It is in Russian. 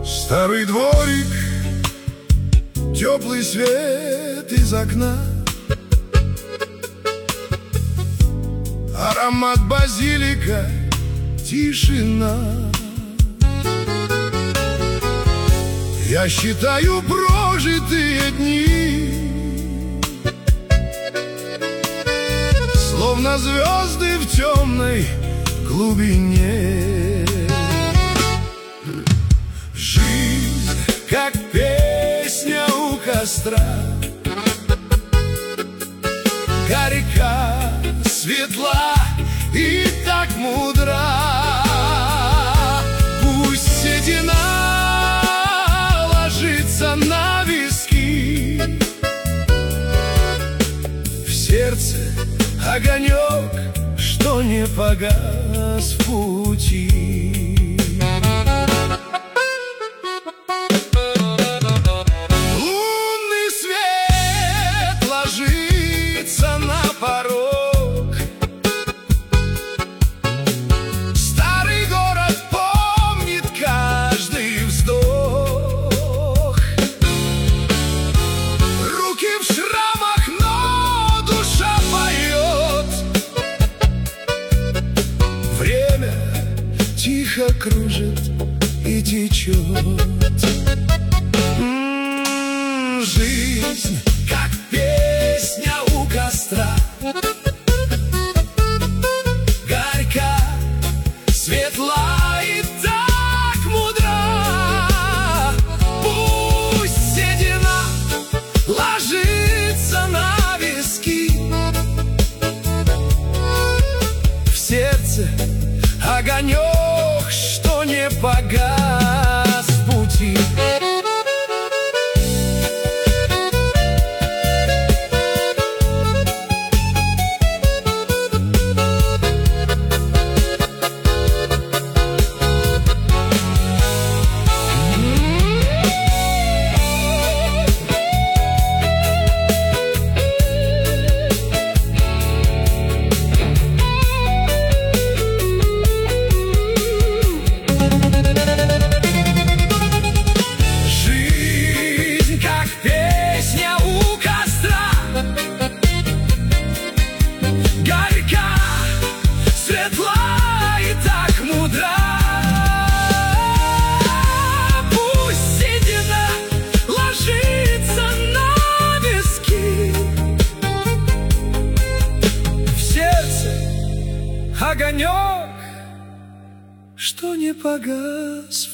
Старый дворик, теплый свет из окна, аромат базилика, тишина. Я считаю прожитые дни, словно звезды в темной глубине. Жизнь, как песня у костра, горька, светла и так мудра. Пусть седина ложится на виски, в сердце огонек, что не погас в пути. Лунный свет ложится на порог, старый город помнит каждый вздох. Руки в шрамах, но душа поет. Время тихо кружит и течет. Жизнь, как песня у костра, горька, светла и так мудра. Пусть седина ложится на виски, в сердце огонек, что не погас в пути. Огонек, что не погас